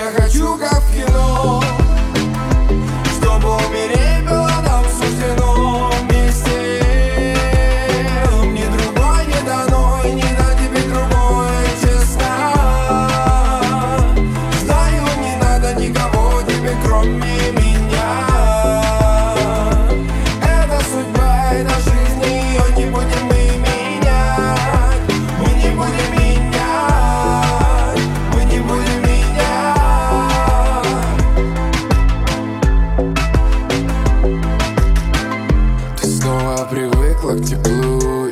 Я хочу как в кино, чтобы умереть было нам суждено вместе. Мне другой не дано, и не дам тебе другое, честно. Знаю, не надо никого тебе, кроме меня. Это судьба, это жизнь, ее не будем мы менять. Мы не будем менять, мы не будем менять. Ты снова привыкла к теплу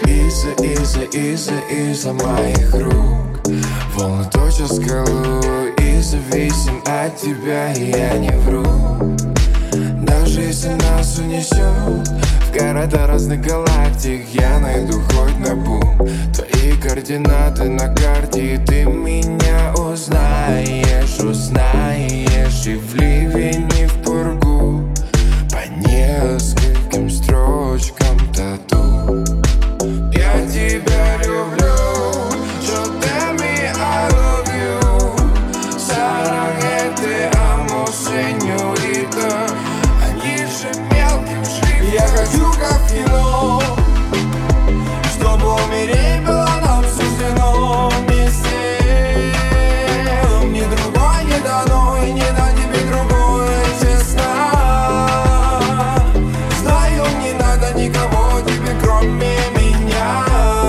из-за моих рук. Волны точат скалу и зависим от тебя, и я не вру. Даже если нас унесет в города разных галактик, я найду хоть на бум твои координаты на карте, и ты меня узнаешь, узнаешь. И в ливень, и в пургу по нескольким строчкам тату. Я тебя люблю, yo te I love you. Sarangete amo, señorita. Они же мелким шрифтом. Я хочу как в кино, чтобы умереть было нам суждено вместе. Мне другой не дано, и не дам тебе другое, честно. Знаю, не надо никого тебе, кроме меня.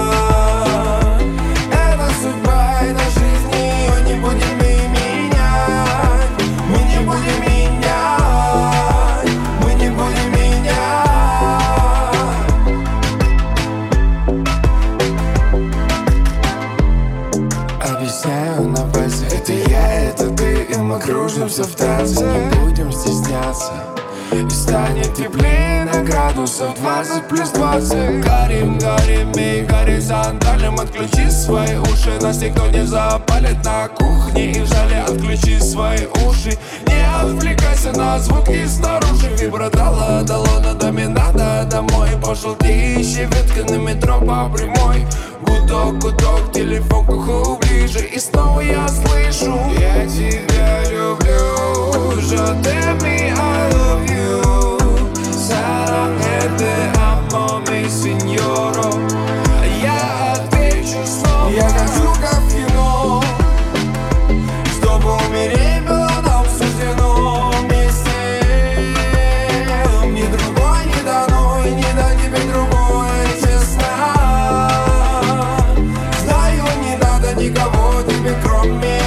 Это судьба, это жизнь, ее не будем мы менять. Мы не будем менять, мы не будем менять. Объясняю на пальцах, это я, это ты, и мы кружимся в танце. Не будем стесняться, и станет теплее на градусов 20 плюс 20. Горим, горим и горизонтальным. Отключи свои уши, нас никто не запалит на кухне. И в зале отключи свои уши. Не отвлекайся на звуки снаружи. Вибродала, дало на доме, надо домой. Пожелтеющая ветка на метро по прямой. Гудок, гудок, телефон к уху ближе. И снова я слышу: я тебя люблю, je t'aime, I love you. Sarangete amo, mi signoro. Я отвечу снова. Я хочу как в кино, чтобы умереть было нам суждено вместе. Мне другой не дано, и не дам тебе другое, честно. Знаю, не надо никого тебе, кроме